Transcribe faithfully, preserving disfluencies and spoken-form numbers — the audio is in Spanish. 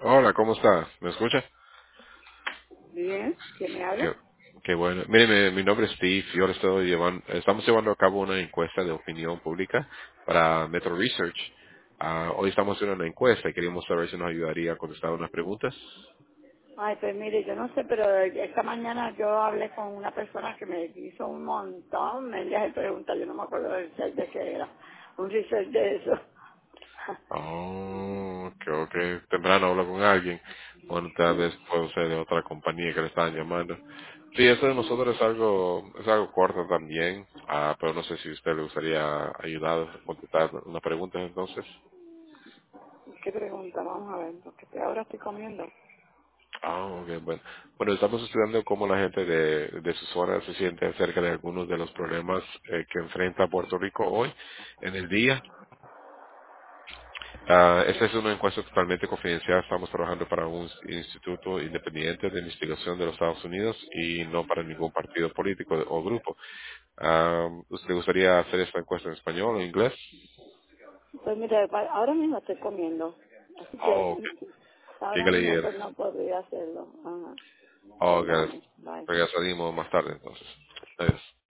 Hola, ¿cómo está? ¿Me escucha? Bien, ¿quién me habla? Qué, qué bueno. Mire, mi, mi nombre es Steve. Yo le estoy llevando, estamos llevando a cabo una encuesta de opinión pública para Metro Research. Ah, hoy estamos haciendo una encuesta y queríamos saber si nos ayudaría a contestar unas preguntas. Ay, pues mire, yo no sé, pero esta mañana yo hablé con una persona que me hizo un montón, me de preguntas, yo no me acuerdo del research de qué era, un research de eso. Oh, creo que temprano hablo con alguien. Bueno, tal vez puede ser de otra compañía que le estaban llamando. Sí, eso de nosotros es algo, es algo corto también, ah, pero no sé si a usted le gustaría ayudar a contestar unas preguntas entonces. ¿Qué pregunta? Vamos a ver, porque ahora estoy comiendo. Ah, ok, bueno. Bueno, estamos estudiando cómo la gente de, de su zona se siente acerca de algunos de los problemas eh, que enfrenta Puerto Rico hoy en el día. Ah, esta es una encuesta totalmente confidencial. Estamos trabajando para un instituto independiente de investigación de los Estados Unidos y no para ningún partido político o grupo. Ah, ¿Usted gustaría hacer esta encuesta en español o en inglés? Pues mire, pa- ahora mismo estoy comiendo, así Oh, ok. que ahora Dígale mismo ayer. pues no podría hacerlo. Ajá. Oh, Bye, ok. mami. Bye. Pues ya salimos más tarde entonces. Adiós.